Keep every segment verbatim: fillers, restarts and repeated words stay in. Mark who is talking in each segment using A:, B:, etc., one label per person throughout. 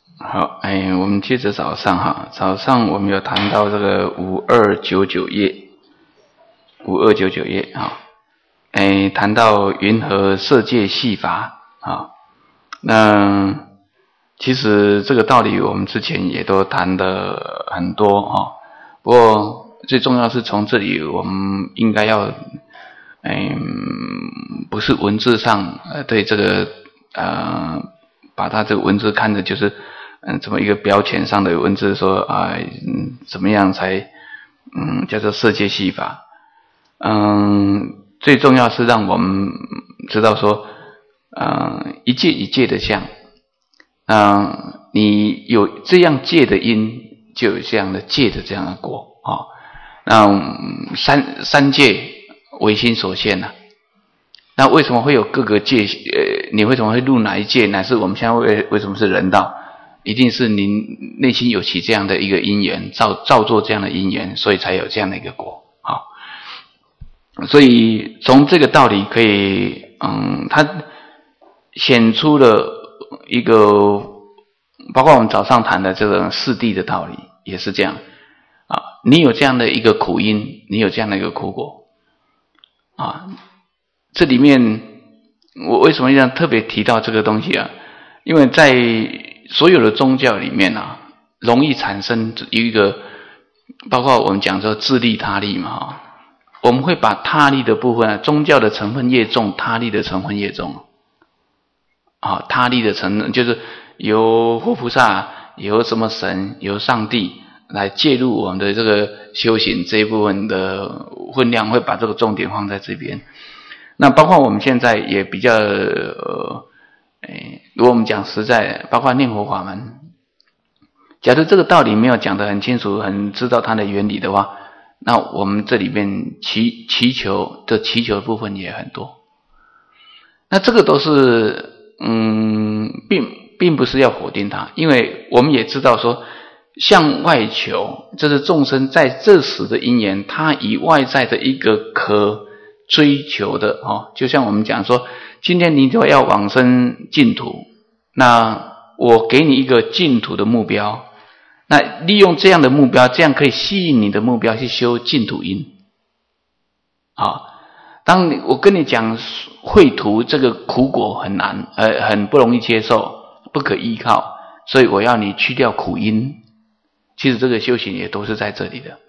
A: 好，哎，我们接着早上哈，早上我们有谈到这个五二九九页，五二九九页啊，哎，谈到云何色界系法啊，那其实这个道理我们之前也都谈的很多啊，不过最重要是从这里我们应该要，嗯，不是文字上呃对这个呃把它这个文字看的就是嗯这么一个标签上的文字说啊、嗯、怎么样才嗯叫做色界系法，嗯最重要是让我们知道说嗯一界一界的相，嗯你有这样界的因，就有这样的界的这样的果啊、哦。那三三界唯心所现呐、啊，那为什么会有各个界？呃，你为什么会入哪一界？乃是我们现在为为什么是人道？一定是您内心有起这样的一个因缘，造造作这样的因缘，所以才有这样的一个果。好，所以从这个道理可以，嗯，它显出了一个，包括我们早上谈的这个四谛的道理，也是这样啊。你有这样的一个苦因，你有这样的一个苦果啊。这里面我为什么要特别提到这个东西啊？因为在所有的宗教里面啊，容易产生一个，包括我们讲说自利他利嘛哈，我们会把他利的部分啊，宗教的成分越重，他利的成分越重啊，他利的成分就是由佛菩萨、由什么神、由上帝来介入我们的这个修行这一部分的分量，会把这个重点放在这边。那包括我们现在也比较呃，如果我们讲实在，包括念佛法门，假如这个道理没有讲得很清楚，很知道它的原理的话，那我们这里面祈祈求的祈求的部分也很多。那这个都是嗯，并并不是要否定它，因为我们也知道说，向外求，这是众生在这时的因缘，它以外在的一个可追求的哦，就像我们讲说，今天你就要往生净土，那我给你一个净土的目标，那利用这样的目标，这样可以吸引你的目标去修净土因。好，当你我跟你讲绘图这个苦果很难，呃，很不容易接受，不可依靠，所以我要你去掉苦因。其实这个修行也都是在这里的，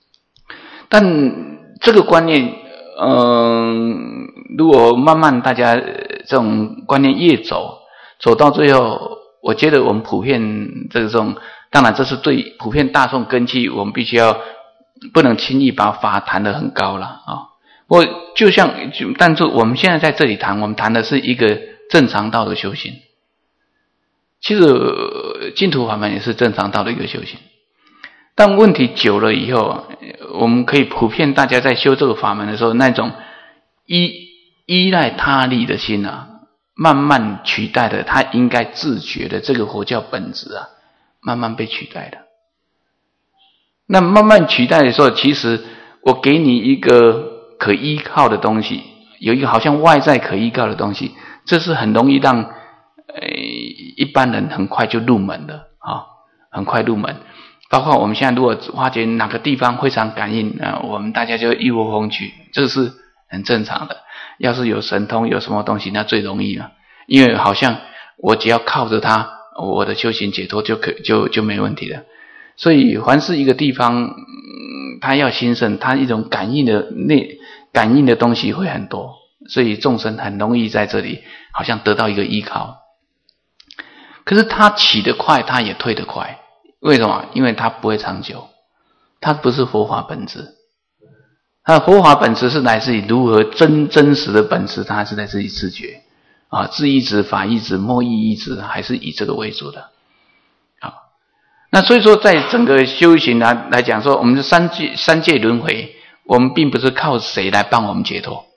A: 但这个观念。嗯，如果慢慢大家这种观念越走，走到最后，我觉得我们普遍这种，当然这是对普遍大众根基，我们必须要不能轻易把法谈得很高了啊。我就像，但是我们现在在这里谈，我们谈的是一个正常道的修行。其实净土法门也是正常道的一个修行。但问题久了以后，我们可以普遍大家在修这个法门的时候，那种依依赖他力的心啊，慢慢取代的他应该自觉的这个佛教本质啊，慢慢被取代了。那慢慢取代的时候，其实我给你一个可依靠的东西，有一个好像外在可依靠的东西，这是很容易让呃一般人很快就入门的啊，很快入门。包括我们现在如果发觉哪个地方非常感应啊，我们大家就一窝蜂去，这个是很正常的。要是有神通有什么东西，那最容易了，因为好像我只要靠着它，我的修行解脱就可就就没问题了。所以凡是一个地方，嗯、它要兴盛，它一种感应的内感应的东西会很多，所以众生很容易在这里好像得到一个依靠。可是它起得快，它也退得快。为什么？因为它不会长久，它不是佛法本质。它的佛法本质是来自于如何真真实的本质，它是来自于自觉啊，智意识、法意识、默意意识，还是以这个为主的。好，那所以说，在整个修行来来讲说，我们的三界三界轮回，我们并不是靠谁来帮我们解脱，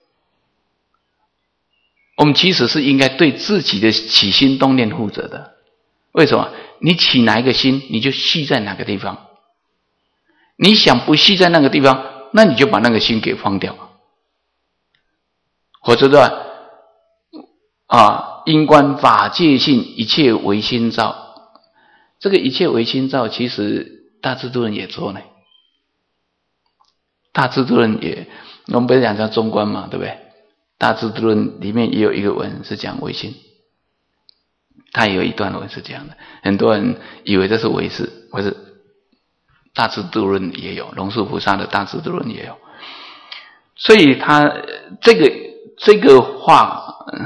A: 我们其实是应该对自己的起心动念负责的。为什么？你起哪一个心，你就系在哪个地方。你想不系在那个地方，那你就把那个心给放掉。否则的话，啊，因观法界性，一切唯心造。 这个一切唯心造，其实大智度论也做呢。大智度论也，我们不是讲叫中观嘛，对不对？大智度论里面也有一个文是讲唯心，他也有一段文是这样的。很多人以为这是唯识，不是。大智度论也有，龙树菩萨的大智度论也有。所以他这个这个话，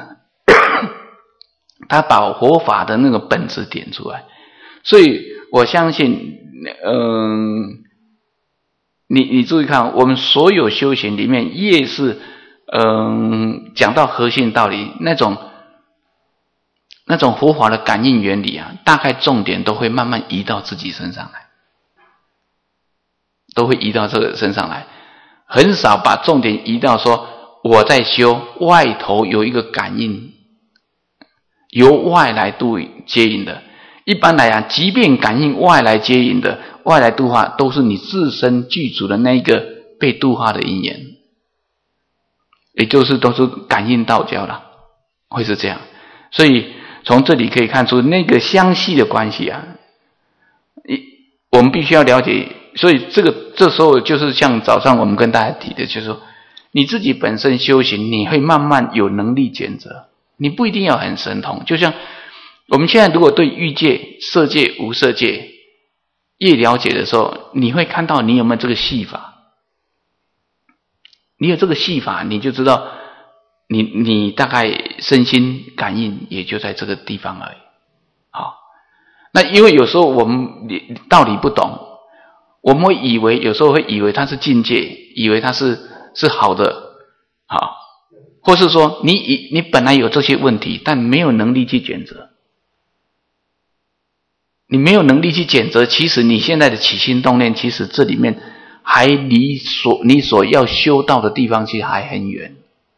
A: 他把佛法的那个本质点出来。所以我相信，嗯，你你注意看，我们所有修行里面，越是嗯讲到核心道理，那种那种佛法的感应原理啊，大概重点都会慢慢移到自己身上来，都会移到这个身上来，很少把重点移到说我在修，外头有一个感应，由外来度接引的。一般来讲，即便感应外来接引的外来度化，都是你自身具足的那一个被度化的因缘，也就是都是感应道交了，会是这样。所以从这里可以看出那个相系的关系啊，我们必须要了解。所以这个这时候就是像早上我们跟大家提的，就是说你自己本身修行，你会慢慢有能力检测，你不一定要很神通。就像我们现在如果对欲界、色界、无色界越了解的时候，你会看到你有没有这个系法。你有这个系法，你就知道你你大概身心感应也就在这个地方而已。好，那因为有时候我们道理不懂，我们会以为有时候会以为它是境界，以为它是是好的，好，或是说你以你本来有这些问题，但没有能力去检测。你没有能力去检测，其实你现在的起心动念，其实这里面还离所你所要修到的地方其实还很远。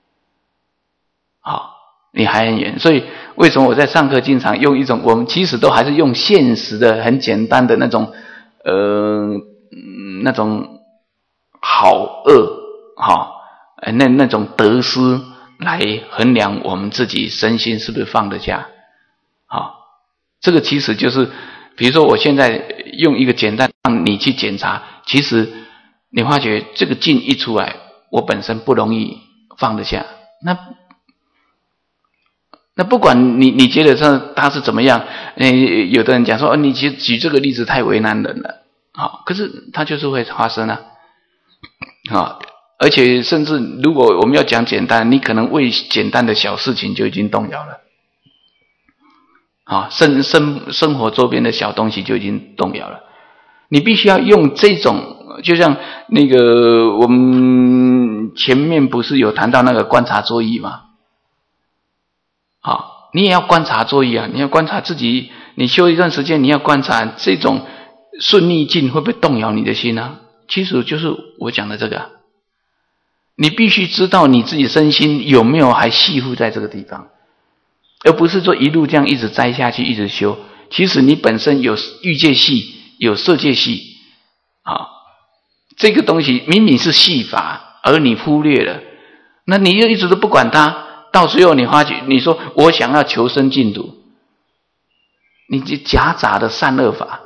A: 好，你还很远。所以为什么我在上课经常用一种，我们其实都还是用现实的很简单的那种呃那种好恶好那那种得失来衡量我们自己身心是不是放得下。好，这个其实就是比如说我现在用一个简单让你去检查，其实你发觉这个境一出来，我本身不容易放得下。那那不管你你觉得这他是怎么样，有的人讲说，哦，你举举这个例子太为难人了，好，可是它就是会发生啊，好，而且甚至如果我们要讲简单，你可能为简单的小事情就已经动摇了。啊，生生生活周边的小东西就已经动摇了。你必须要用这种，就像那个我们前面不是有谈到那个观察作意吗？好，你也要观察作意啊，你要观察自己，你修一段时间，你要观察这种顺逆境会不会动摇你的心啊？其实就是我讲的这个啊，你必须知道你自己身心有没有还系缚在这个地方。而不是说一路这样一直栽下去，一直修。其实你本身有欲界系，有色界系，啊，这个东西明明是系法，而你忽略了，那你又一直都不管它，到最后你发觉，你说我想要求生净土，你这夹杂的善恶法，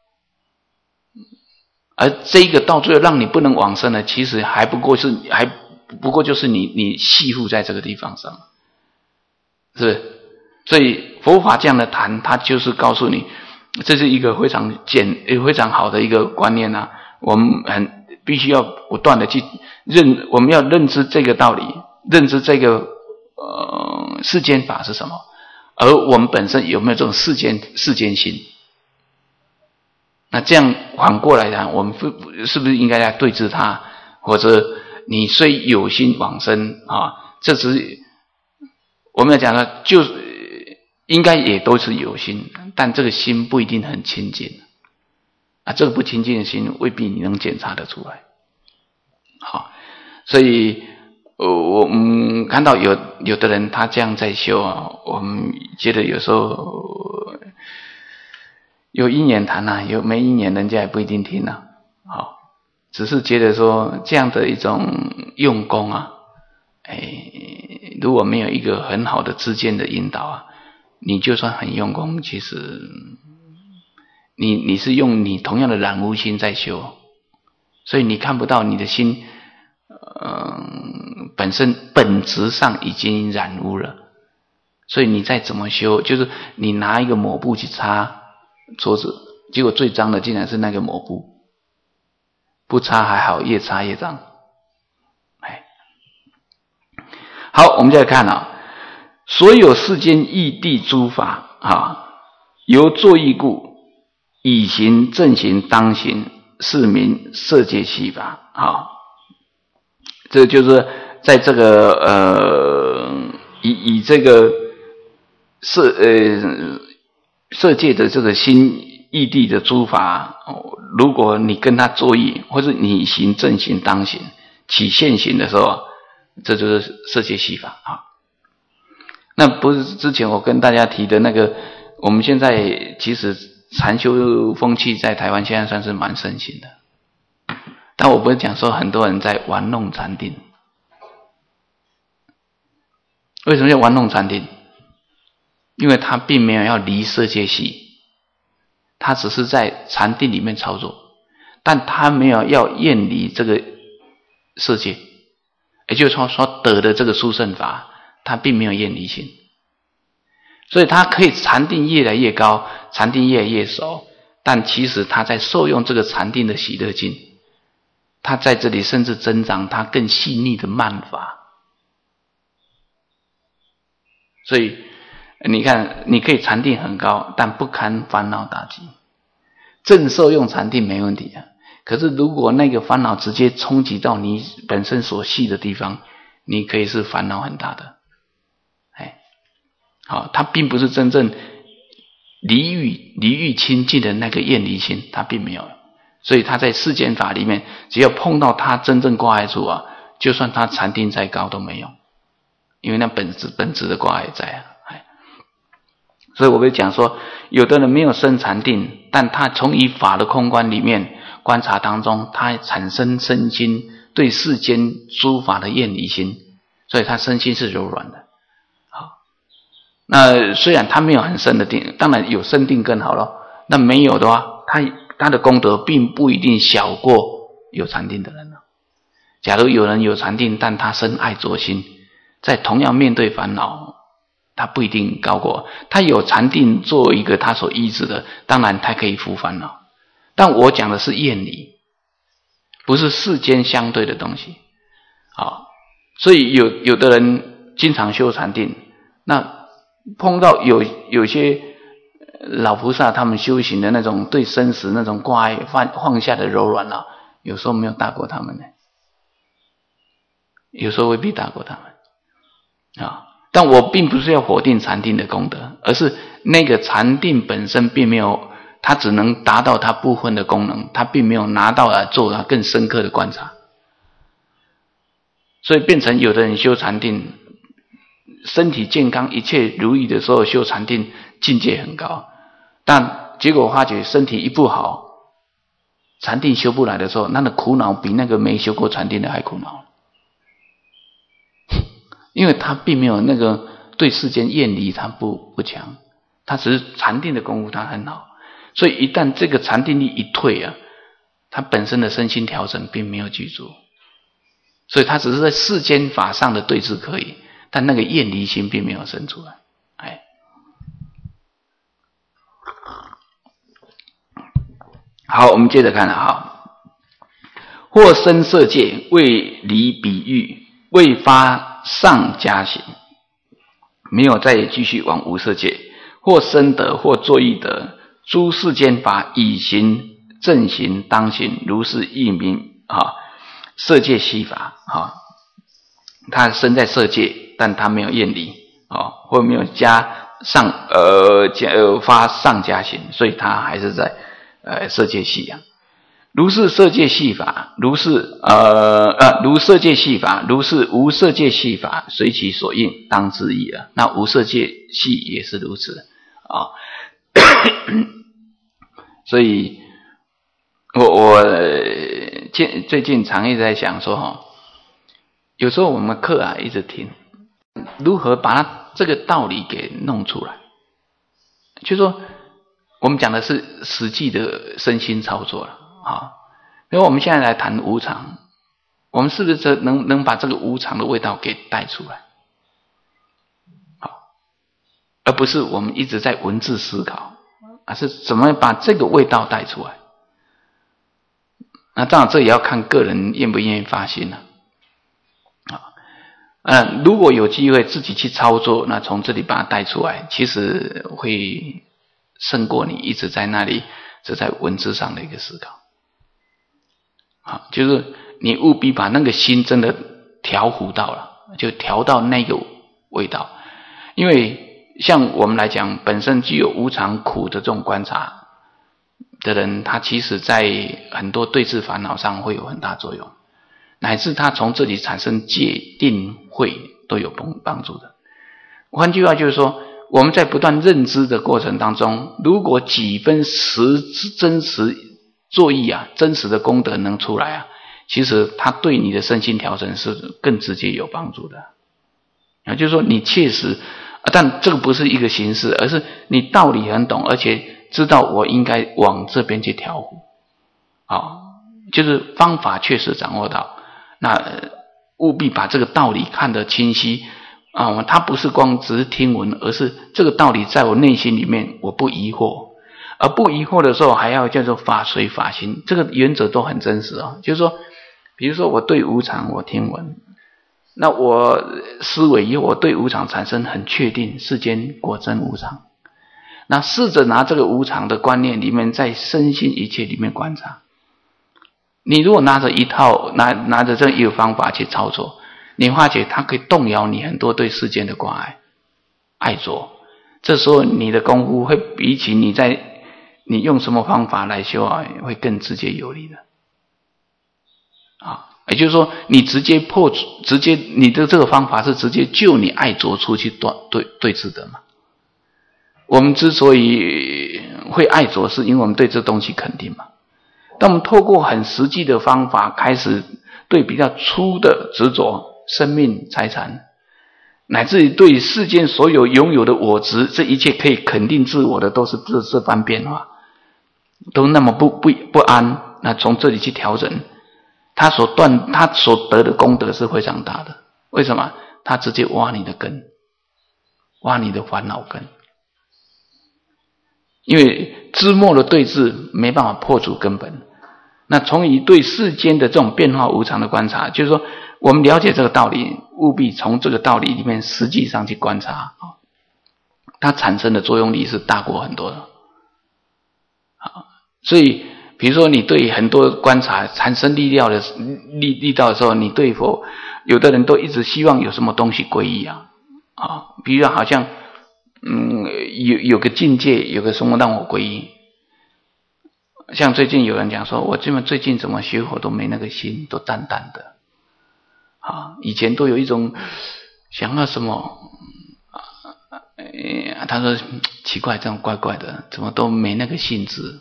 A: 而这个到最后让你不能往生的，其实还不过是还不过就是你你系缚在这个地方上，是不是？所以佛法这样的谈，它就是告诉你，这是一个非常简、非常好的一个观念啊。我们很必须要不断的去认，我们要认知这个道理，认知这个呃世间法是什么，而我们本身有没有这种世间世间心？那这样反过来讲，我们是不是应该来对治它？或者你虽有心往生啊，这是我们要讲的，就是应该也都是有心，但这个心不一定很清净啊，这个不清净的心未必你能检查得出来。好，所以呃我们看到有有的人他这样在修啊，我们觉得有时候有因缘谈啊，有没因缘人家也不一定听啊。好，只是觉得说这样的一种用功啊，哎，如果没有一个很好的知见的引导啊，你就算很用功，其实你你是用你同样的染污心在修，所以你看不到你的心，嗯、呃，本身本质上已经染污了。所以你再怎么修，就是你拿一个抹布去擦桌子，结果最脏的竟然是那个抹布，不擦还好，越擦越脏。哎，好，我们再来看啊，所有世间义谛诸法啊，由作意故，以行正行当行，是名色界系法啊。这就是在这个呃，以以这个。色呃色界的这个心义谛的诸法，如果你跟他作意，或者你行正行当行起现行的时候，这就是色界系法啊。那不是之前我跟大家提的那个，我们现在其实禅修风气在台湾现在算是蛮盛行的，但我不是讲说很多人在玩弄禅定。为什么要玩弄禅定？因为他并没有要离色界系，他只是在禅定里面操作，但他没有要厌离这个色界，也就是说所得的这个殊胜法，他并没有厌离心，所以他可以禅定越来越高，禅定越来越熟，但其实他在受用这个禅定的喜乐境，他在这里甚至增长他更细腻的慢法。所以你看，你可以禅定很高，但不堪烦恼打击。正受用禅定没问题啊，可是如果那个烦恼直接冲击到你本身所系的地方，你可以是烦恼很大的。哎，好，它并不是真正离欲离欲清净的那个厌离心，它并没有。所以他在世间法里面，只要碰到他真正挂碍处啊，就算他禅定再高都没用，因为那本质本质的挂碍在啊。所以我会讲说，有的人没有生禅定，但他从以法的空观里面观察当中，他产生身心对世间诸法的厌离心，所以他身心是柔软的。好，那虽然他没有很深的定，当然有深定更好了。那没有的话，他他的功德并不一定小过有禅定的人了。假如有人有禅定，但他生爱着心，在同样面对烦恼，他不一定高过他有禅定做一个他所依止的，当然他可以伏烦恼。但我讲的是厌离，不是世间相对的东西。好，所以有有的人经常修禅定，那碰到有有些老菩萨他们修行的那种对生死那种挂碍放放下的柔软啊，有时候没有大过他们呢，有时候未必大过他们啊。但我并不是要否定禅定的功德，而是那个禅定本身并没有，它只能达到它部分的功能，它并没有拿到来做它更深刻的观察。所以变成有的人修禅定，身体健康一切如意的时候修禅定境界很高，但结果发觉身体一不好，禅定修不来的时候，那个苦恼比那个没修过禅定的还苦恼。因为他并没有那个对世间厌离，他不不强，他只是禅定的功夫他很好，所以一旦这个禅定力一退啊，他本身的身心调整并没有具足，所以他只是在世间法上的对治可以，但那个厌离心并没有生出来。哎，好，我们接着看了哈，或生色界，为离比喻，未发上加行，没有再继续往无色界，或生得，或作意得，诸世间法以行正行当行，如是义名啊，色界系法啊。他生在色界，但他没有厌离啊，或没有加上呃加呃发上加行，所以他还是在呃色界系啊。如是色界系法，如是呃呃如色界系法，如是无色界系法，随其所应，当知矣了。那无色界系也是如此啊。所以我我近最近常一直在想说哈，有时候我们课啊一直听，如何把它这个道理给弄出来，就是说我们讲的是实际的身心操作了啊。因为我们现在来谈无常，我们是不是能能把这个无常的味道给带出来？好，而不是我们一直在文字思考，而是怎么把这个味道带出来？那当然，这也要看个人愿不愿意发心了。啊，嗯，如果有机会自己去操作，那从这里把它带出来，其实会胜过你一直在那里只在文字上的一个思考。啊，就是你务必把那个心真的调糊到了，就调到那个味道。因为像我们来讲，本身具有无常苦的这种观察的人，他其实在很多对治烦恼上会有很大作用，乃至他从这里产生戒定慧都有帮助的。换句话就是说，我们在不断认知的过程当中，如果几分实真实作意啊，真实的功德能出来啊，其实它对你的身心调整是更直接有帮助的。啊，就是说你切实，但这个不是一个形式，而是你道理很懂，而且知道我应该往这边去调伏。好，就是方法确实掌握到，那务必把这个道理看得清晰啊！它不是光只是听闻，而是这个道理在我内心里面我不疑惑，而不疑惑的时候还要叫做法随法行，这个原则都很真实啊。就是说，比如说我对无常我听闻，那我思维以后我对无常产生很确定，世间果真无常。那试着拿这个无常的观念里面，在身心一切里面观察。你如果拿着一套拿拿着这一个方法去操作，你发觉它可以动摇你很多对世间的关爱爱着。这时候你的功夫会比起你在你用什么方法来修啊，会更直接有力的啊。也就是说，你直接破直接你的这个方法是直接就你爱着出去对对对峙的嘛。我们之所以会爱着，是因为我们对这东西肯定嘛。当我们透过很实际的方法，开始对比较粗的执着、生命、财产，乃至于对世间所有拥有的我执，这一切可以肯定自我的，都是这这般变化，都那么不不不安。那从这里去调整，他所断他所得的功德是非常大的。为什么？他直接挖你的根，挖你的烦恼根。因为枝末的对峙没办法破除根本，那从以对世间的这种变化无常的观察，就是说我们了解这个道理，务必从这个道理里面实际上去观察，它产生的作用力是大过很多的。所以比如说你对很多观察产生力量的力力道的时候，你对否有的人都一直希望有什么东西皈依啊，啊，比如好像嗯，有有个境界，有个什么让我皈依。像最近有人讲说，我这么最近怎么学佛都没那个心，都淡淡的。啊，以前都有一种想要什么，呃、他说奇怪，这样怪怪的，怎么都没那个兴致。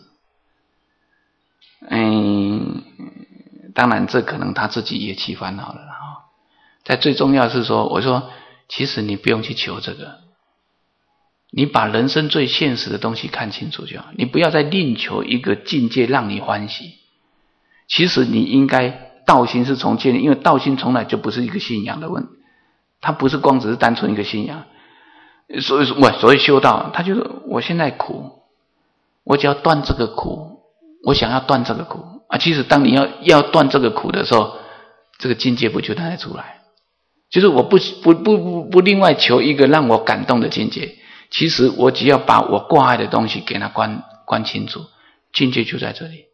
A: 嗯，当然这可能他自己也起烦恼了啊。但最重要是说，我说其实你不用去求这个。你把人生最现实的东西看清楚就好，你不要再另求一个境界让你欢喜。其实你应该道心是从建立，因为道心从来就不是一个信仰的问题，它不是光只是单纯一个信仰。所以我所以修道，他就是我现在苦，我只要断这个苦，我想要断这个苦啊。其实当你要要断这个苦的时候，这个境界不就带出来？就是我不不不不不另外求一个让我感动的境界。其实我只要把我挂碍的东西给它观观清楚，境界就在这里。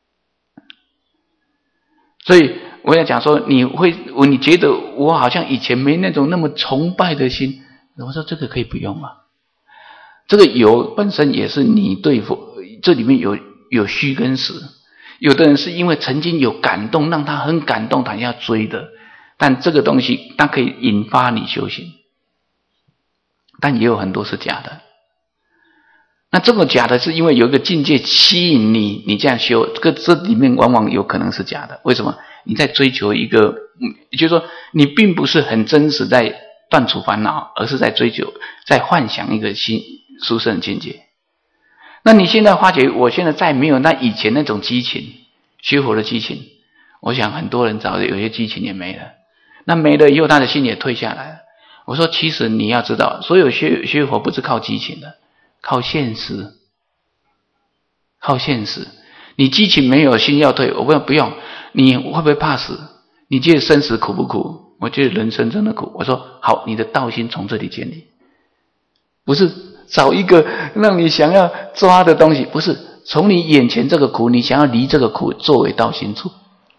A: 所以我要讲说，你会你觉得我好像以前没那种那么崇拜的心，我说这个可以不用啊。这个有本身也是你对佛，这里面有有虚跟实。有的人是因为曾经有感动，让他很感动，他要追的，但这个东西它可以引发你修行。但也有很多是假的，那这个假的是因为有一个境界吸引你，你这样修，这个这里面往往有可能是假的。为什么？你在追求一个，也就是说，你并不是很真实在断除烦恼，而是在追求，在幻想一个新殊胜境界。 那你现在发觉，我现在再没有那以前那种激情，学佛的激情，我想很多人早就有些激情也没了。那没了以后，他的心也退下来了。我说，其实你要知道，所有学学佛不是靠激情的，靠现实，靠现实。你激情没有，心要退，我问不用。你会不会怕死？你觉得生死苦不苦？我觉得人生真的苦。我说好，你的道心从这里建立，不是找一个让你想要抓的东西，不是从你眼前这个苦，你想要离这个苦作为道心处。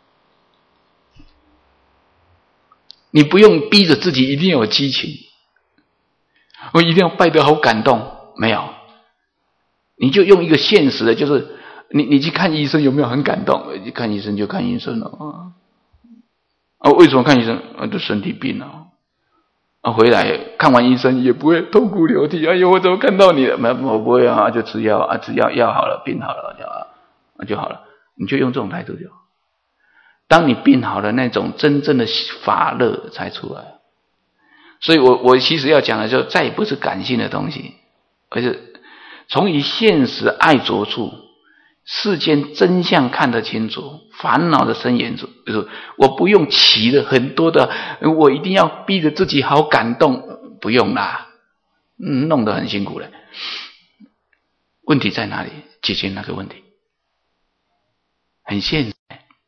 A: 你不用逼着自己一定要有激情，我一定要拜得好感动，没有，你就用一个现实的，就是你你去看医生有没有很感动？去看医生就看医生了啊。啊，为什么看医生？啊，就身体病了。啊，回来看完医生也不会痛哭流涕。哎呦，我怎么看到你了？没，我不会啊，就吃药啊，吃药药好了，病好了就啊就好了。你就用这种态度就好。当你病好了，那种真正的法乐才出来。所以我我其实要讲的就再也不是感性的东西，而是从以现实爱着处，世间真相看得清楚，烦恼的深远处，就是我不用起了很多的，我一定要逼着自己好感动，不用啦，嗯，弄得很辛苦了。问题在哪里？解决那个问题，很现实。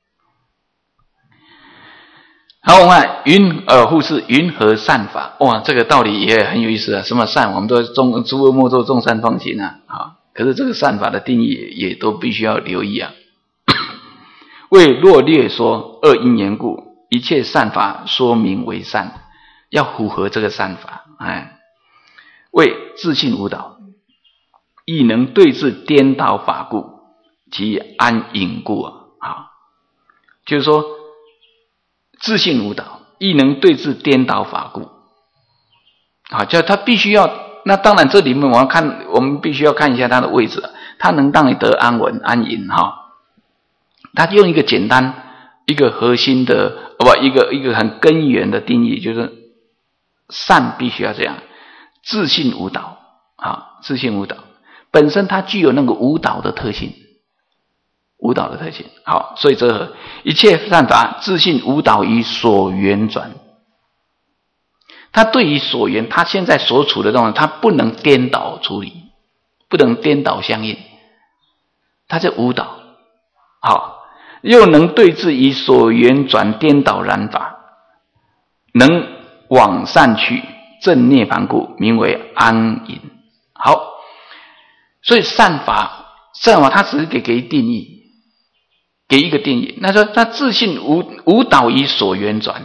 A: 好，我们看云而护世，云何善法？哇，这个道理也很有意思啊！什么善？我们都众诸恶莫作，众善奉行啊！啊，可是这个善法的定义也都必须要留意啊。为若略说恶因缘故，一切善法说明为善，要符合这个善法。哎，为自信无导，亦能对治颠倒法故，即安隐故啊！啊，就是说。自信无导，亦能对治颠倒法故。好，就他必须要，那当然这里面我要看，我们必须要看一下它的位置，它能让你得安稳安隐哈。他用一个简单、一个核心的，不，一个一个很根源的定义，就是善必须要这样，自信无导啊，自信无导，本身它具有那个无导的特性。无导的特性，好，所以这一切善法自信无导于所缘转。他对于所缘，他现在所处的状态，他不能颠倒处理，不能颠倒相应，他就无导。好，又能对治于所缘转颠倒染法，能往善去，正涅槃故，名为安隐。好，所以善法，善法它只是给给定义。给一个定义，那说他自信无无导于所缘转。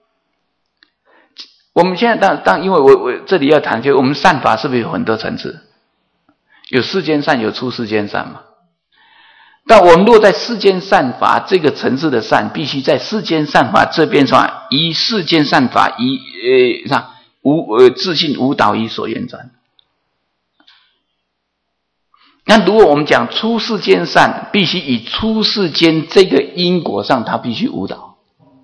A: 我们现在当当，因为我我这里要谈，就我们善法是不是有很多层次？有世间善，有出世间善嘛？但我们若在世间善法这个层次的善，必须在世间善法这边上，以世间善法以呃上无呃自信无导于所缘转。那如果我们讲出世间善，必须以出世间这个因果上，它必须无导。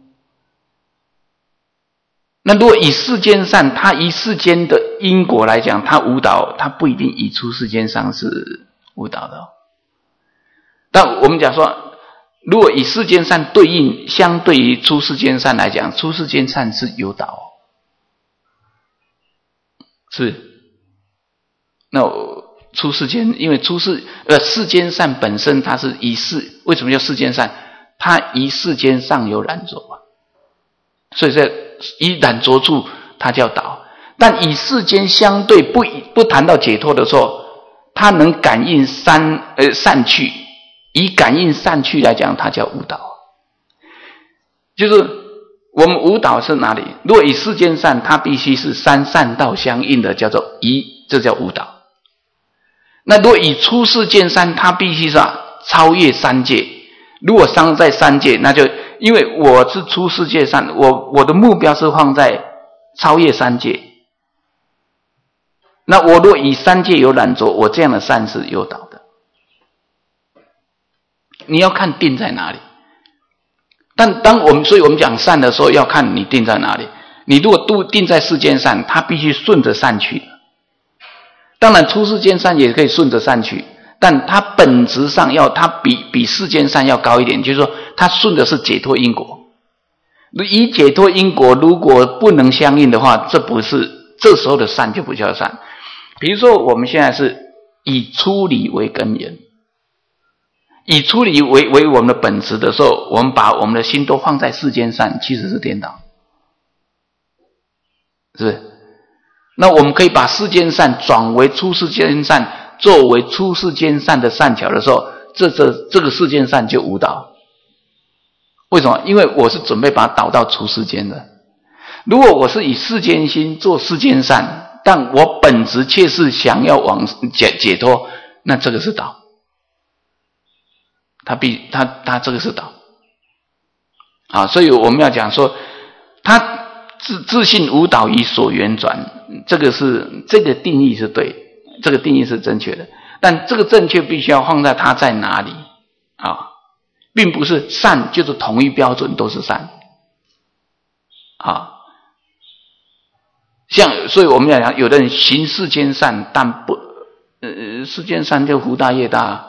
A: 那如果以世间善，它以世间的因果来讲，它无导，它不一定以出世间上是无导的。但我们讲说，如果以世间善对应，相对于出世间善来讲，出世间善是有导，是。那我。出世间，因为出世呃世间善本身它是以世，为什么叫世间善？它以世间上有染着啊，所以在以染着处它叫导。但以世间相对不不谈到解脱的时候，它能感应善呃善趣，以感应善趣来讲，它叫无导。就是我们无导是哪里？如果以世间善，它必须是三善道相应的，叫做一，这叫无导。那如果以出世间善，它必须是超越三界。如果伤在三界，那就因为我是出世界善，我我的目标是放在超越三界。那我若以三界有染着，我这样的善是有导的。你要看定在哪里。但当我们，所以我们讲善的时候，要看你定在哪里。你如果都定在世间善，它必须顺着善去。当然出世间善也可以顺着善去， 但它本质上要它比比世间善要高一点，就是说它顺的是解脱因果。以解脱因果如果不能相应的话，这不是这时候的善就不叫善。比如说我们现在是以出离为根源，以出离为为我们的本质的时候，我们把我们的心都放在世间善，其实是颠倒，是不是？那我们可以把世间善转为出世间善，作为出世间善的善巧的时候，这这这个世间善就无倒。为什么？因为我是准备把它导到出世间的。如果我是以世间心做世间善，但我本质却是想要往解解脱，那这个是倒。他必他他这个是倒啊，所以我们要讲说，他自自信无倒以所缘转，这个是这个定义是对，这个定义是正确的，但这个正确必须要放在它在哪里啊，并不是善就是统一标准都是善啊。像所以我们要讲，有的人行世间善，但不呃世间善就福大业大。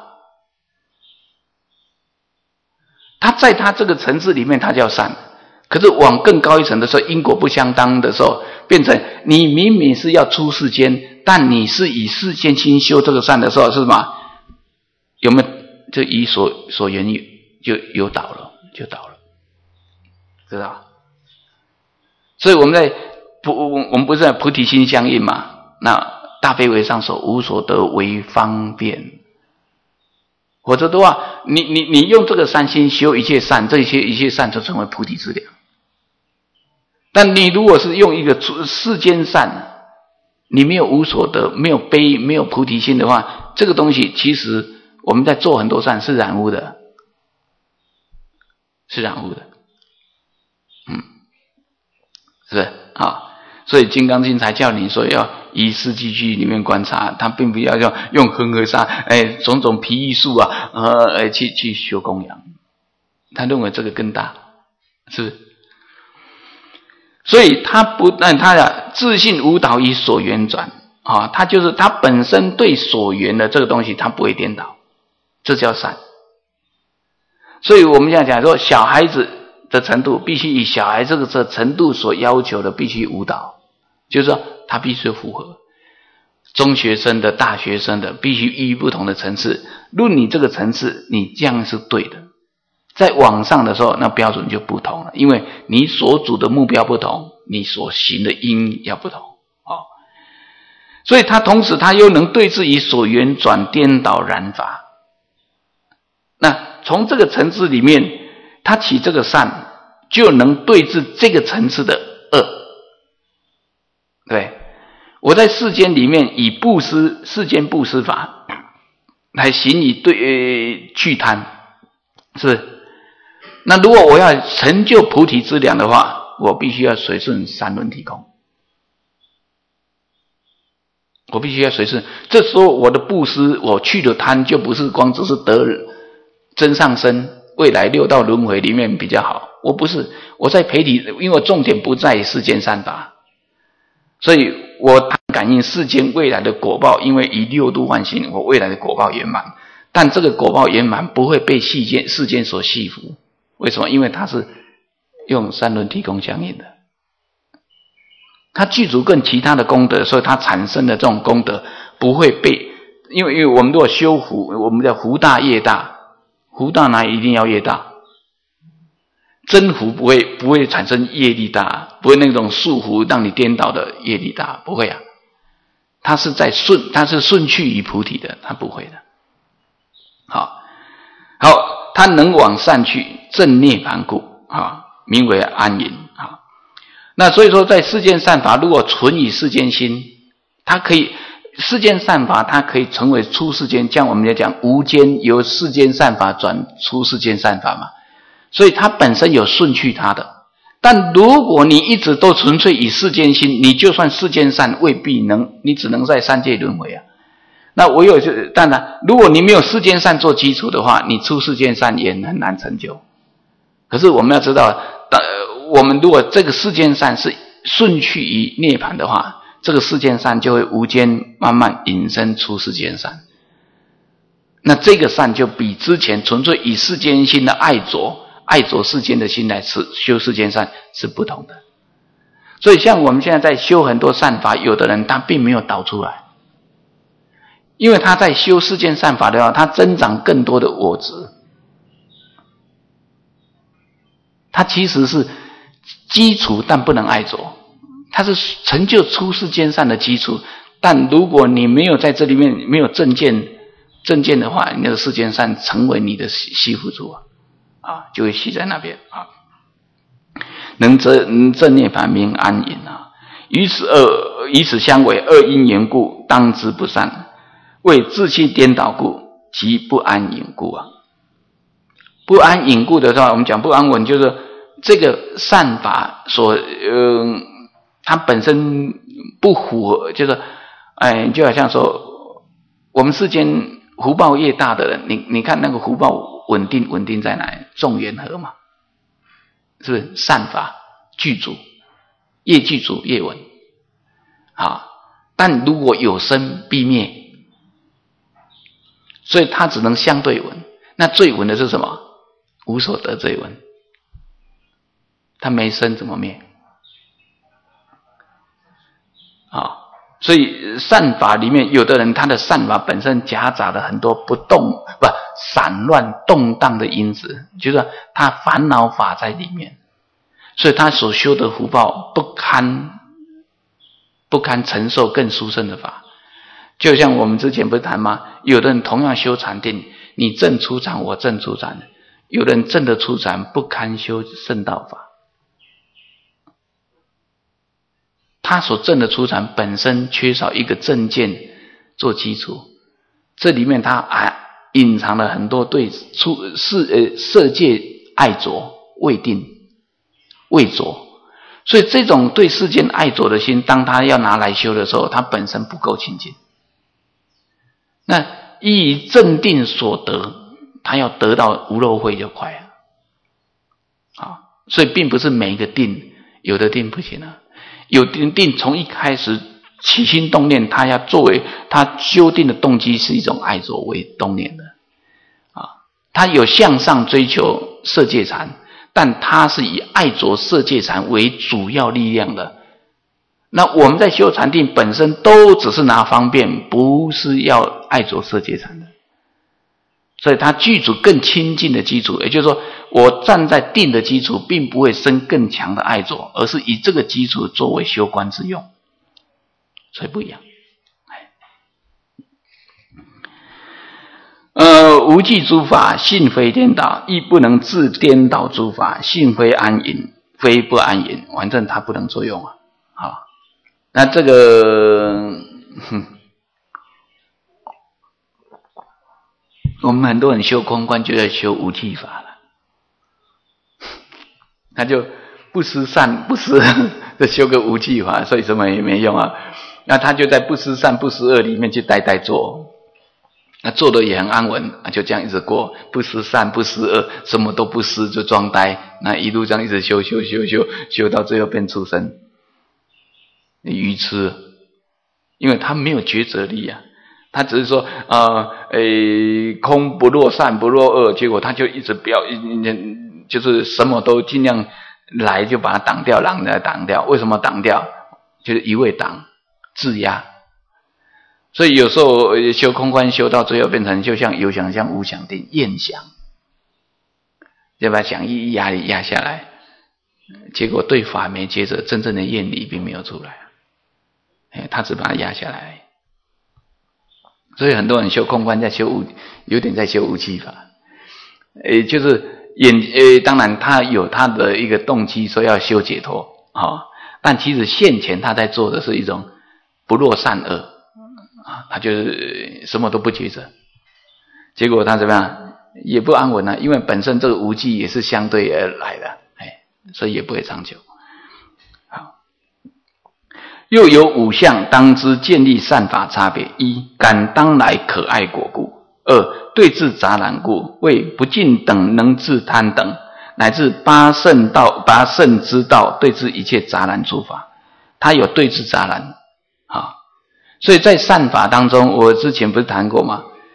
A: 他在他这个层次里面他叫善，可是往更高一层的时候，因果不相当的时候，变成你明明是要出世间，但你是以世间心修这个善的时候，是什么？有没有就以所所缘就有倒了，就倒了，知道？所以我们在不我们不是在菩提心相应嘛？那大悲为上所，无所得为方便。否则的话，你你你用这个三心修一切善，这些一切善就成为菩提之粮。但你如果是用一个世间善，你没有无所得，没有悲，没有菩提心的话，这个东西其实我们在做很多善是染污的，是染污的，嗯，是不是啊？所以《金刚经》才叫你说要以四季句里面观察，他并不要用用恒河沙，哎，种种皮异术啊，呃，去去修供养，他认为这个更大，是不是？所以他不但他的自信无倒以所缘转啊，他就是他本身对所缘的这个东西，他不会颠倒，这叫善。所以我们要讲说，小孩子的程度必须以小孩这个这程度所要求的，必须无倒。就是说他必须符合中学生的大学生的，必须依不同的层次，论你这个层次你这样是对的，在往上的时候那标准就不同了，因为你所主的目标不同，你所行的因要不同哦。所以他同时他又能对治以所缘转颠倒染法，那从这个层次里面他起这个善，就能对治这个层次的恶。对，我在世间里面以布施世间布施法来行以对、呃、去贪，是不是？那如果我要成就菩提之粮的话，我必须要随顺三轮体空，我必须要随顺。这时候我的布施，我去了贪，就不是光只是得真上身，未来六道轮回里面比较好。我不是，我在培体，因为我重点不在于世间善法。所以我感应世间未来的果报，因为以六度万行，我未来的果报圆满，但这个果报圆满不会被世间世间所系服。为什么？因为它是用三轮体空相应的，它具足更其他的功德，所以它产生的这种功德不会被，因为因为我们如果修福，我们叫福大业大，福大哪一定要业大？真福不会不会产生业力大，不会那种束缚让你颠倒的业力大，不会啊。它是在顺，它是顺去于菩提的，它不会的。好，好，它能往善去，正涅槃故，啊，名为安隐啊。那所以说，在世间善法，如果存以世间心，它可以世间善法，它可以成为出世间，像我们要讲无间由世间善法转出世间善法嘛。所以它本身有顺去它的，但如果你一直都纯粹以世间心，你就算世间善未必能，你只能在三界轮回啊。那我有就当然，如果你没有世间善做基础的话，你出世间善也很难成就。可是我们要知道，呃，我们如果这个世间善是顺去于涅槃的话，这个世间善就会无间慢慢引申出世间善。 那这个善就比之前纯粹以世间心的爱着、爱着世间的心来修世间善是不同的。所以像我们现在在修很多善法，有的人他并没有导出来，因为他在修世间善法的话，他增长更多的我执，他其实是基础但不能爱着，它是成就出世间善的基础，但如果你没有在这里面没有正见正见的话，你的世间善成为你的系缚住啊，啊，就会系在那边啊。能正正念法明安隐啊，与此二与此相违，二因缘故，当知不善。为自性颠倒故，即不安隐故啊。不安隐故的话，我们讲不安稳，就是这个善法所呃，它本身不符合，就是哎，就好像说我们世间福报越大的人，你你看那个福报稳定稳定在哪里？众缘和嘛，是不是善法具足，越具足越稳啊？但如果有生必灭，所以它只能相对稳。那最稳的是什么？无所得最稳。它没生怎么灭？啊，所以善法里面，有的人他的善法本身夹杂了很多不动不散乱动荡的因子，就是他烦恼法在里面，所以他所修的福报不堪不堪承受更殊胜的法。就像我们之前不是谈吗？有的人同样修禅定，你正出禅，我正出禅，有人正的出禅不堪修圣道法，他所证的出禅本身缺少一个正见做基础，这里面他啊隐藏了很多对出世呃色界爱着未定未着，所以这种对世间爱着的心，当他要拿来修的时候，他本身不够清净。那依正定所得，他要得到无漏慧就快了啊！所以并不是每一个定，有的定不行啊。有的定从一开始起心动念，他要作为他修定的动机是一种爱着为动念的啊。他有向上追求色界禅，但他是以爱着色界禅为主要力量的。那我们在修禅定本身都只是拿方便，不是要爱着色界禅的，所以它具足更清净的基础。也就是说，我站在定的基础，并不会生更强的爱着，而是以这个基础作为修观之用，所以不一样。呃，无记诸法，性非颠倒，亦不能自颠倒诸法，性非安隐，非不安隐，反正它不能作用啊。好。那这个，哼，我们很多人修空观就在修无记法了，他就不思善不思恶就修个无记法，所以什么也没用啊。那他就在不思善不思恶里面去呆呆做，那做的也很安稳，就这样一直过，不思善不思恶，什么都不思就装呆，那一路这样一直修修修修修到最后变畜生。愚痴，因为他没有抉择力啊，他只是说呃诶空不落善不落恶，结果他就一直不要，就是什么都尽量来就把它挡掉，让它挡掉。为什么挡掉？就是一味挡自压。所以有时候修空观修到最后变成就像有想象无想定厌想，就把想意压力压下来，结果对法没接着，真正的厌离并没有出来。他只把它压下来，所以很多人修空观在修无，有点在修无记法，诶，就是眼诶，当然他有他的一个动机，说要修解脱啊、哦，但其实现前他在做的是一种不落善恶啊，他就是什么都不抉择，结果他怎么样也不安稳啊，因为本身这个无记也是相对而来的，哎，所以也不会长久。又有五项，当知建立善法差别：一、感当来可爱果故；二、对治杂染故，为不净等能治贪等，乃至八圣道、八圣之道，对治一切杂染诸法。它有对治杂染啊，所以在善法当中，我之前不是谈过吗？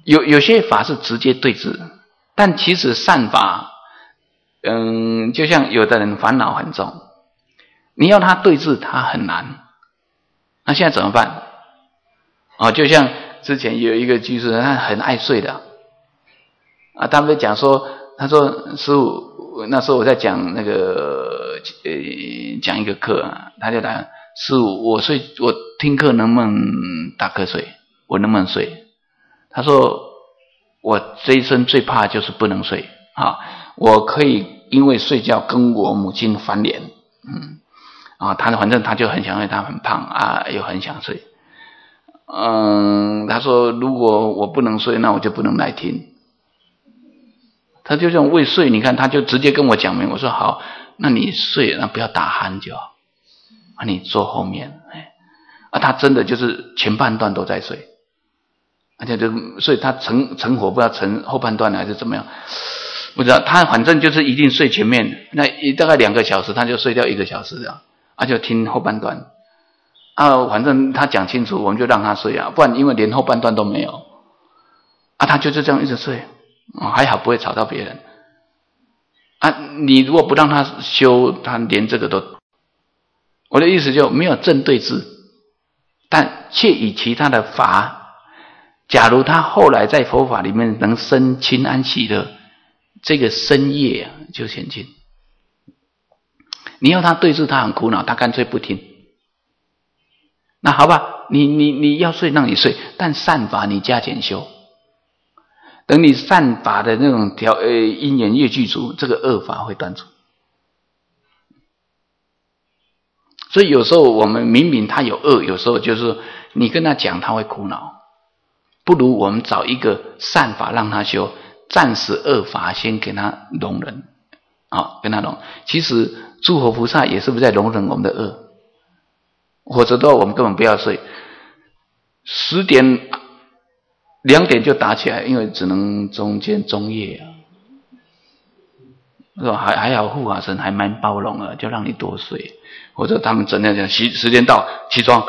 A: 有有些法是直接对治，但其实善法，嗯，就像有的人烦恼很重，你要他对治，他很难。那现在怎么办？哦，就像之前有一个居士，他很爱睡的，啊，他们讲说，他说师父，那时候我在讲那个呃讲一个课啊，他就来，师父，我睡我听课能不能打瞌睡？我能不能睡？他说我这一生最怕就是不能睡啊，我可以因为睡觉跟我母亲翻脸，嗯。啊，他反正他就很想睡，他很胖啊，又很想睡。嗯，他说如果我不能睡，那我就不能来听。他就这种未睡，你看他就直接跟我讲明，我说好，那你睡，那不要打鼾就好，啊，你坐后面，哎，啊，他真的就是前半段都在睡，而且就所以他成成火不知道成后半段还是怎么样，不知道，他反正就是一定睡前面，那大概两个小时他就睡掉一个小时啊。啊，就听后半段啊，反正他讲清楚，我们就让他睡啊，不然因为连后半段都没有啊，他就是这样一直睡，哦，还好不会吵到别人啊。你如果不让他修，他连这个都，我的意思就没有正对治，但却以其他的法，假如他后来在佛法里面能生清安喜乐，这个身业啊就显进。你要他对治，他很苦恼，他干脆不听。那好吧，你你你要睡让你睡，但善法你加减修。等你善法的那种条呃因缘业具足，这个恶法会断除。所以有时候我们明明他有恶，有时候就是你跟他讲他会苦恼，不如我们找一个善法让他修，暂时恶法先给他容忍。啊，跟他容，其实诸佛菩萨也是不是在容忍我们的恶？否则的话，我们根本不要睡。十点、两点就打起来，因为只能中间中夜啊。说还还好，护法神还蛮包容的，就让你多睡。或者他们整天讲，时时间到起床，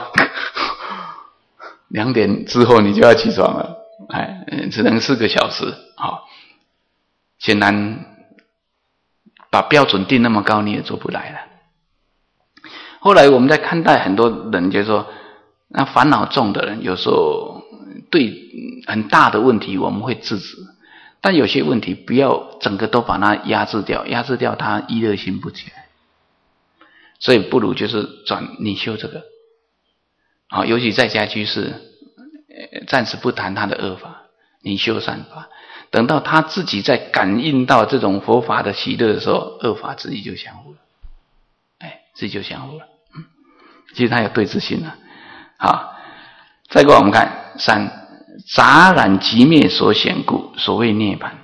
A: 两点之后你就要起床了，哎，只能四个小时。好，显然。把标准定那么高，你也做不来了。后来我们在看待很多人，就是说，那烦恼重的人，有时候对很大的问题我们会制止，但有些问题不要整个都把它压制掉，压制掉他依热心不起来，所以不如就是转你修这个，好，尤其在家居士，暂时不谈他的恶法，你修善法。等到他自己在感应到这种佛法的喜乐的时候，恶法自己就降伏了，哎，自己就降伏了。嗯，其实他有对治性了。好，再过来我们看三，杂染即灭所显故，所谓涅槃。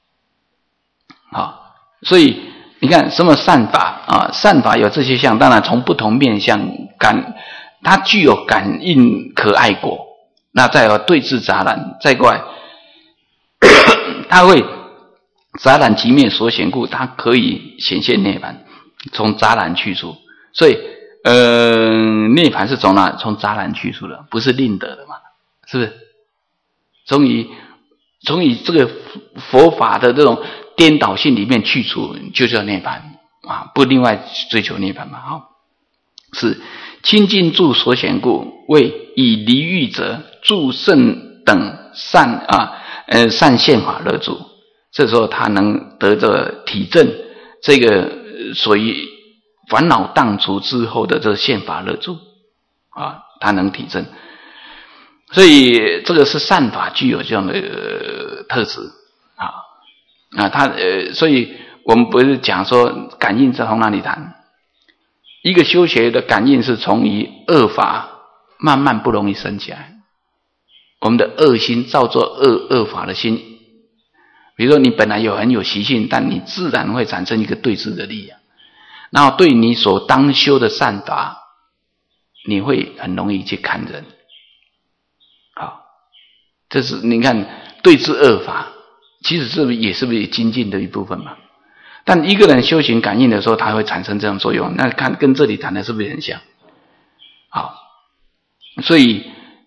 A: 好，所以你看什么善法啊？善法有这些相，当然从不同面向感，它具有感应可爱果。那再有对治杂染，再过来。它会杂染即灭所显故，它可以显现涅槃，从杂染去除。所以，呃，涅槃是从哪？从杂染去除的，不是另得的嘛？是不是？从以从以这个佛法的这种颠倒性里面去除，就叫涅槃啊！不另外追求涅槃嘛？好，是清净住所显故，为以离欲者住圣等善啊。呃，善现法乐住，这时候他能得着体证，这个属于烦恼荡除之后的这个现法乐住啊，他能体证，所以这个是善法具有这样的、呃、特质啊啊，他呃，所以我们不是讲说感应是从哪里谈？一个修学的感应是从于恶法慢慢不容易升起来。我们的恶心造作恶恶法的心，比如说你本来有很有习性，但你自然会产生一个对治的力量，然后对你所当修的善法，你会很容易去看人。好，这是你看对治恶法，其实是不是也是不是精进的一部分嘛？但一个人修行感应的时候，它会产生这样作用，那看跟这里谈的是不是很像？好，所以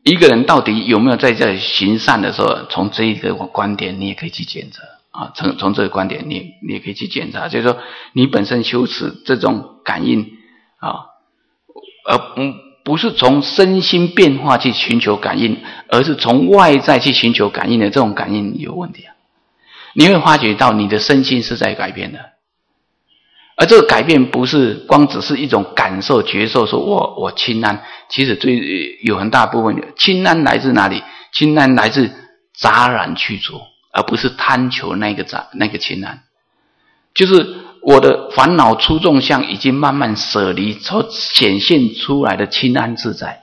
A: 一个人到底有没有在这行善的时候，从这一个观点你也可以去检测啊。从从这个观点你也你也可以去检查，就是说你本身修持这种感应啊，而不不是从身心变化去寻求感应，而是从外在去寻求感应的这种感应有问题啊。你会发觉到你的身心是在改变的，而这个改变不是光只是一种感受觉受，说我我清安，其实最有很大部分清安来自哪里？清安来自杂染去除，而不是贪求那个杂那个清安。就是我的烦恼粗重相已经慢慢舍离，所显现出来的清安自在。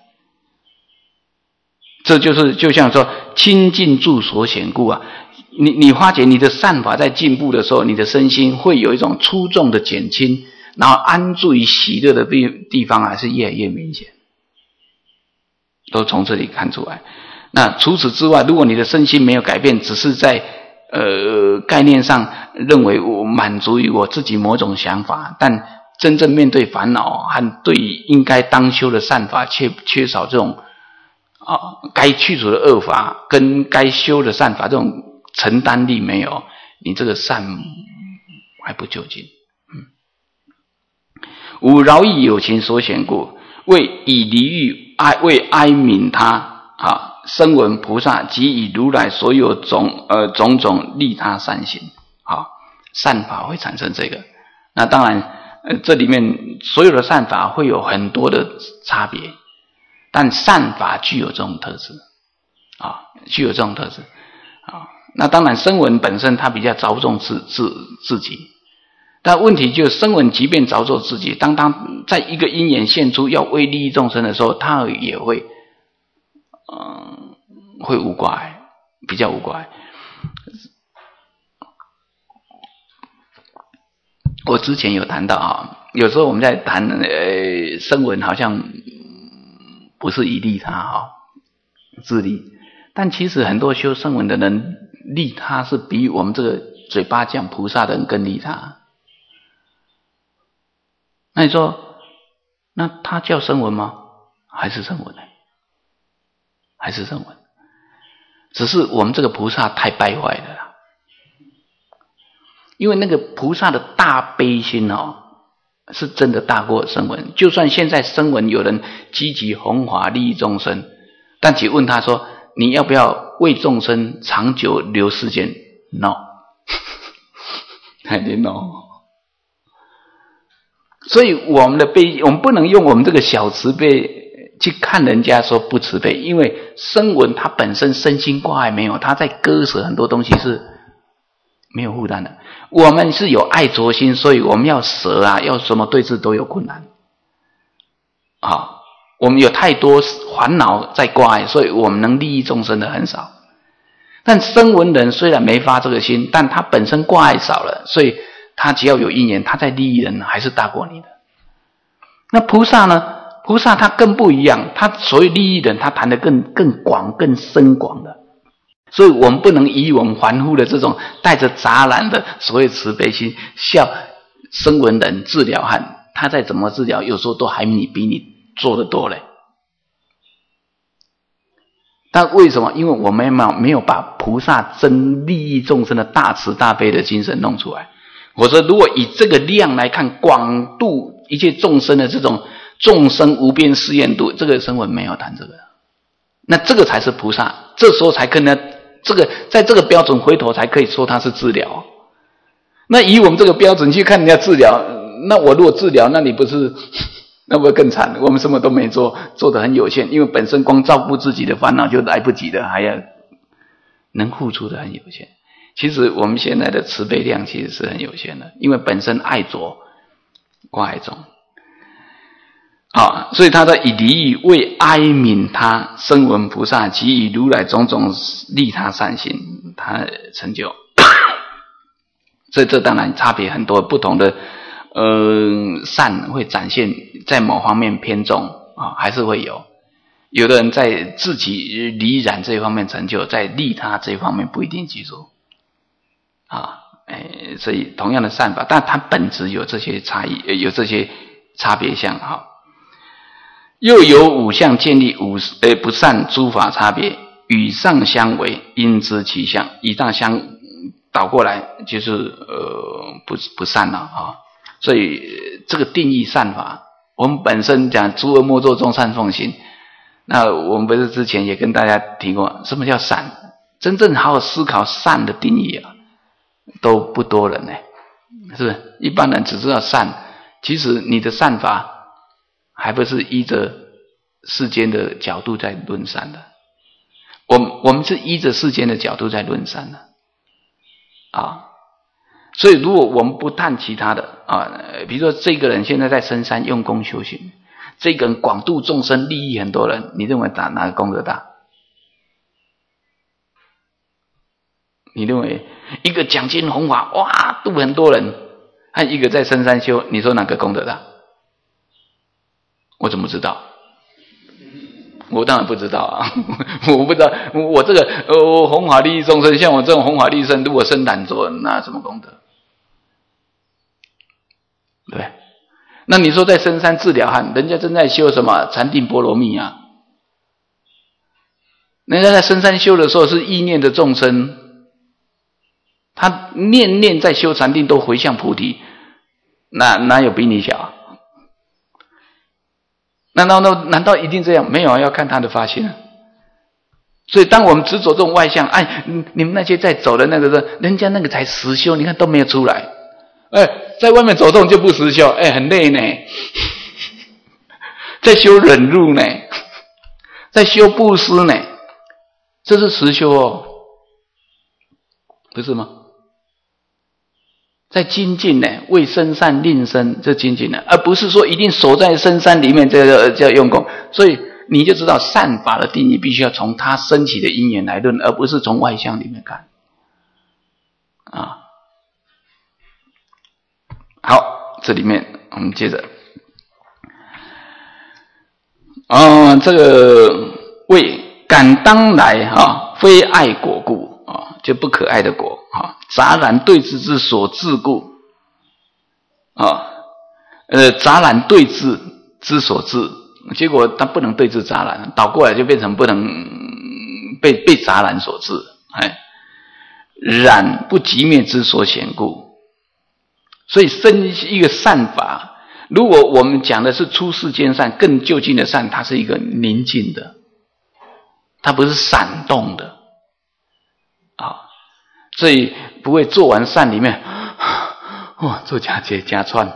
A: 这就是就像说清净住所显故啊。你你发觉你的善法在进步的时候，你的身心会有一种粗重的减轻，然后安住于喜乐的地地方还是越来越明显，都从这里看出来。那除此之外，如果你的身心没有改变，只是在呃概念上认为我满足于我自己某种想法，但真正面对烦恼和对应该当修的善法却缺少这种啊该去除的恶法跟该修的善法这种承担力没有，你这个善还不究竟。嗯，吾饶益有情所显故，为以离欲哀为哀悯他啊，声闻菩萨即以如来所有种呃种种利他善行啊，善法会产生这个。那当然，呃，这里面所有的善法会有很多的差别，但善法具有这种特质啊，具有这种特质啊。那当然声闻本身它比较着重自自自己，但问题就是声闻即便着重自己，当他在一个因缘现出要为利益众生的时候，他也会嗯会无挂碍，比较无挂碍。我之前有谈到啊，有时候我们在谈呃声闻好像不是以利他哈自利，但其实很多修声闻的人利他是比我们这个嘴巴讲菩萨的人更利他。那你说，那他叫声闻吗？还是声闻呢？还是声闻？只是我们这个菩萨太败坏了啦。因为那个菩萨的大悲心哦，是真的大过声闻。就算现在声闻有人积极弘法利益众生，但只问他说，你要不要为众生长久留世间 ？No， 还得 no。所以我们的悲，我们不能用我们这个小慈悲去看人家说不慈悲，因为声闻他本身身心挂碍没有，他在割舍很多东西是没有负担的。我们是有爱着心，所以我们要舍啊，要什么对治都有困难啊。我们有太多烦恼在挂碍，所以我们能利益众生的很少。但声闻人虽然没发这个心，但他本身挂碍少了，所以他只要有因缘，他在利益人还是大过你的。那菩萨呢？菩萨他更不一样，他所谓利益人，他谈得更更广、更深广的。所以我们不能以我们凡夫的这种带着杂染的所谓慈悲心，笑声闻人治疗汉，他再怎么治疗，有时候都还你比你做得多嘞。但为什么？因为我们没有把菩萨真利益众生的大慈大悲的精神弄出来。我说，如果以这个量来看，广度一切众生的这种众生无边誓愿度，这个声闻没有谈这个，那这个才是菩萨。这时候才可能，这个在这个标准回头才可以说它是治疗。那以我们这个标准去看人家治疗，那我如果治疗，那你不是那不会更惨？我们什么都没做，做得很有限，因为本身光照顾自己的烦恼就来不及了，还要能付出的很有限。其实我们现在的慈悲量其实是很有限的，因为本身爱着挂碍重啊，所以他在以离欲为哀悯他，声闻菩萨即以如来种种利他善行，他成就。所以这当然差别很多，不同的呃善会展现在某方面偏重啊，还是会有。有的人在自己离染这一方面成就，在利他这一方面不一定记住啊，哎，所以同样的善法，但它本质有这些差异，有这些差别相哈。 又有五相建立五呃不善诸法差别，与上相违，应知其相。以上相倒过来就是呃不不善了啊。所以这个定义善法，我们本身讲诸恶莫作，众善奉行。那我们不是之前也跟大家提过，什么叫善？真正好好思考善的定义啊，都不多人呢，是不是？一般人只知道善，其实你的善法还不是依着世间的角度在论善的，我们我们是依着世间的角度在论善的啊。所以如果我们不谈其他的啊，比如说这个人现在在深山用功修行，这个人广度众生，利益很多人，你认为哪哪个功德大？你认为一个讲经弘法，哇，度很多人，和一个在深山修，你说哪个功德大？我怎么知道？我当然不知道啊，我不知道，我这个呃，我弘法利益众生，像我这种弘法利益生，如果生懒惰，那什么功德？对不对？那你说在深山治疗汉，人家正在修什么禅定波罗蜜啊？人家在深山修的时候是意念的众生，他念念在修禅定都回向菩提，那哪有比你小？难道那难道一定这样？没有，要看他的发心啊。所以当我们执着这种外相，哎，你们那些在走的那个人，人家那个才实修，你看都没有出来，哎，在外面走动就不实修，哎，很累呢。在修忍辱呢，在修布施呢，这是实修哦，不是吗？在精进呢，为生善令生，这精进呢，而不是说一定守在深山里面，这个叫用功。所以你就知道善法的定义，必须要从它升起的因缘来论，而不是从外相里面看。啊，好，这里面我们接着，嗯，这个为敢当来啊，非爱果故啊，就不可爱的果啊。杂染对治之所致故啊，呃，杂染对治之所致，结果它不能对治杂染，倒过来就变成不能被被杂染所致，哎，染不即灭之所显故。所以生一个善法，如果我们讲的是出世间善，更就近的善，它是一个宁静的，它不是闪动的啊。所以不会做完善里面，哇，做假结假串，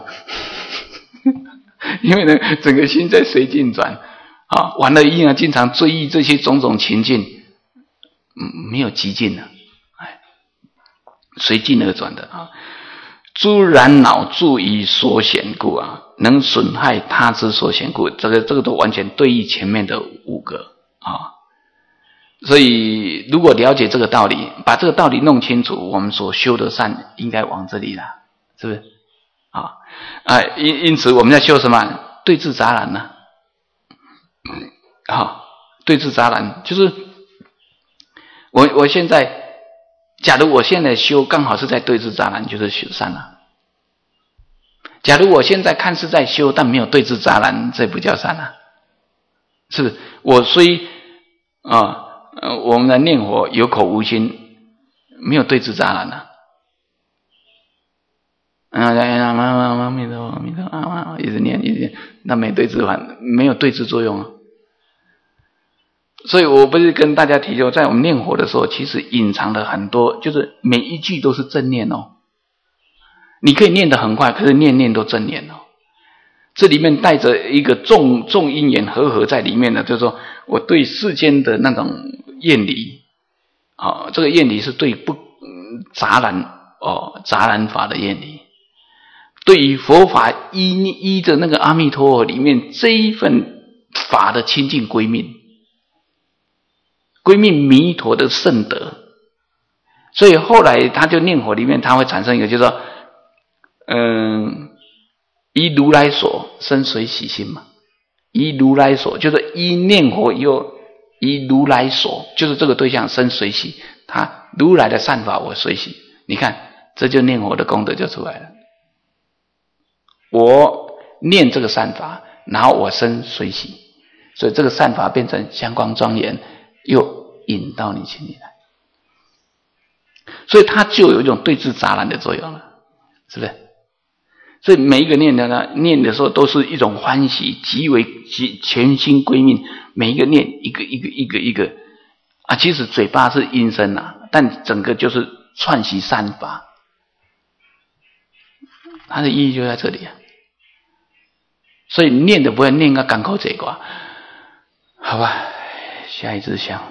A: 因为呢，整个心在随境转啊，完了一样经常追忆这些种种情境，嗯，没有极尽的，哎，随境而转的啊。诸染恼助于所显故啊，能损害他之所显故，这个这个都完全对应前面的五个啊。所以如果了解这个道理，把这个道理弄清楚，我们所修的善应该往这里啦，是不是？啊啊，因因此我们要修什么？对治杂染呢？啊，对治杂染就是我我现在，假如我现在修刚好是在对治杂染，就是修善了。假如我现在看似在修，但没有对治杂染，这不叫善了，是不是？我虽啊。呃，我们的念佛有口无心，没有对治杂染啊。啊，阿弥阿弥陀佛，阿弥陀佛，啊，一直念，一直念，那没对治反，没有对治作用啊。所以我不是跟大家提过，在我们念佛的时候，其实隐藏了很多，就是每一句都是正念哦。你可以念得很快，可是念念都正念哦。这里面带着一个重重因缘和合在里面的，就是说我对世间的那种厌离，啊，这个厌离是对不杂染哦杂染法的厌离，对于佛法依依着那个阿弥陀佛里面这一份法的清净归命，归命弥陀的圣德，所以后来他就念佛里面他会产生一个，就是说，嗯。依如来所生随喜心嘛，依如来所就是依念佛以后，依如来所就是这个对象生随喜，他如来的善法我随喜，你看这就念佛的功德就出来了。我念这个善法，然后我生随喜， 所以这个善法变成香光庄严，又引到你心里来，所以它就有一种对治杂染的作用了，是不是？所以每一个念的呢，念的时候都是一种欢喜，极为极全心归命，每一个念一个一个一个一个啊，其实嘴巴是音声啊，但整个就是串习善法，它的意义就在这里啊。所以念的不会念个港口这个，好吧？下一支香，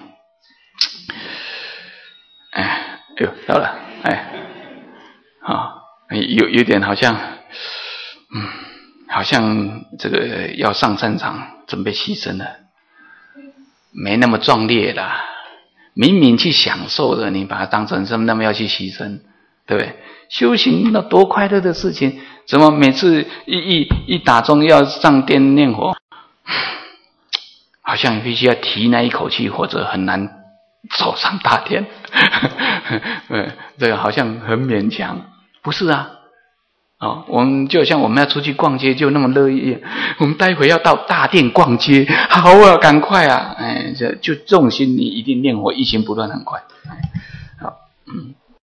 A: 哎，哎呦，到了，哎，啊，有有点好像，嗯，好像这个要上战场准备牺牲了，没那么壮烈啦。明明去享受的，你把它当成什么那么要去牺牲，对不对？修行那多快乐的事情，怎么每次一一一打钟要上殿念佛，好像必须要提那一口气，或者很难走上大殿。这个好像很勉强，不是啊？哦，我们就像我们要出去逛街，就那么乐意。我们待会要到大殿逛街，好啊，赶快啊！哎，就就这种心，你一定念佛一心不乱，很快。好，嗯。